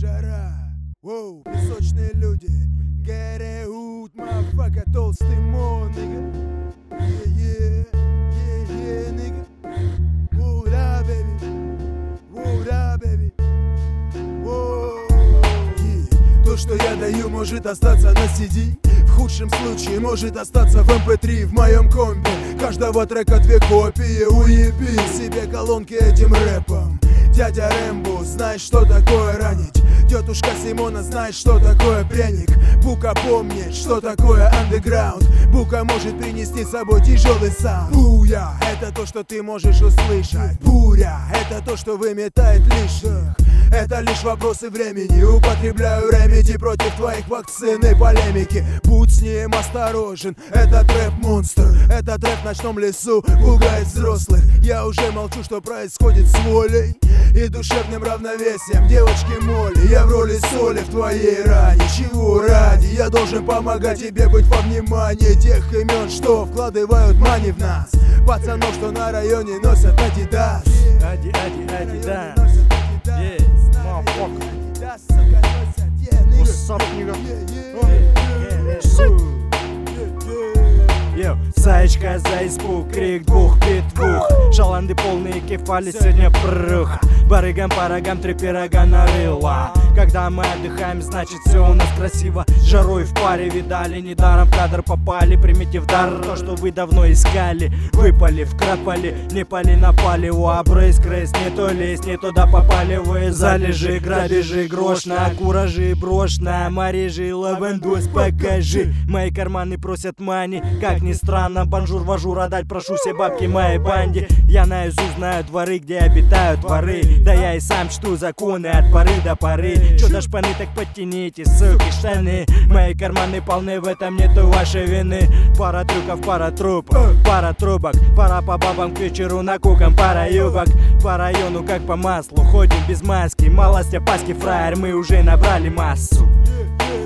жара, воу, песочные люди. Get-out, мафака, толстый мон, nigga. Yeah, yeah, yeah, nigga. What up, baby? What up, baby? Whoa, yeah. То, что я даю, может остаться на CD. В худшем случае может остаться в MP3 в моем компе. Каждого трека две копии. Уеби себе колонки этим рэпом. Дядя Рэмбо знает, что такое ранить. Тетушка Симона знает, что такое пряник. Бука помнит, что такое андеграунд. Бука может принести с собой тяжелый саунд. Буя — это то, что ты можешь услышать. Буря — это то, что выметает лишних. Это лишь вопросы времени. Употребляю ремеди против твоих вакцин и полемики. Будь с ним осторожен, это трэп-монстр. Этот рэп в ночном лесу пугает взрослых. Я уже молчу, что происходит с волей и душевным равновесием девочки Молли. Я в роли соли в твоей ране. Чего ради? Я должен помогать тебе быть во внимании тех имен, что вкладывают мани в нас. Пацанов, что на районе носят Адидас. Адидас. What's up, nigga? Заячка за испуг, крик двух петвух. Шаланды полные кефали, сегодня пруха. Барыгам, парагам, три пирога нарыла. Когда мы отдыхаем, значит все у нас красиво. Жарой в паре видали, недаром в кадр попали. Примите в дар то, что вы давно искали. Выпали, вкрапали, не пали, напали. Уабрейс, крейс, не то лезь, не туда попали. Вы залежи, грабежи, грош на куражи, брошь на марежи, лавандос покажи. Мои карманы просят мани, как ни странно. Бонжур, вожур, отдать прошу все бабки моей банде. Я наизусть знаю дворы, где обитают воры. Да я и сам чту законы от поры до поры. Чё до шпаны, так подтяните, суки, штаны. Мои карманы полны, в этом нету вашей вины. Пара трюков, пара трупов, пара трубок. Пора по бабам к вечеру накукам, пара юбок. По району как по маслу, ходим без маски. Малостя, паски, фраер, мы уже набрали массу.